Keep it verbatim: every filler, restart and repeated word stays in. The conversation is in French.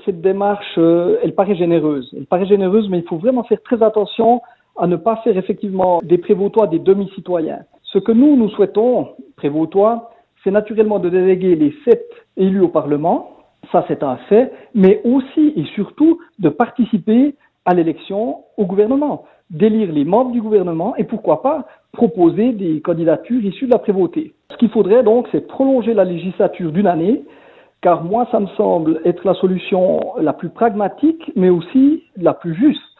cette démarche, euh, elle paraît généreuse. Elle paraît généreuse, mais il faut vraiment faire très attention à ne pas faire effectivement des prévôtois des demi-citoyens. Ce que nous, nous souhaitons, prévôtois, c'est naturellement de déléguer les sept élus au Parlement, ça c'est un fait, mais aussi et surtout de participer à l'élection au gouvernement, d'élire les membres du gouvernement et pourquoi pas proposer des candidatures issues de la prévôté. Ce qu'il faudrait donc, c'est prolonger la législature d'une année, car moi, ça me semble être la solution la plus pragmatique, mais aussi la plus juste.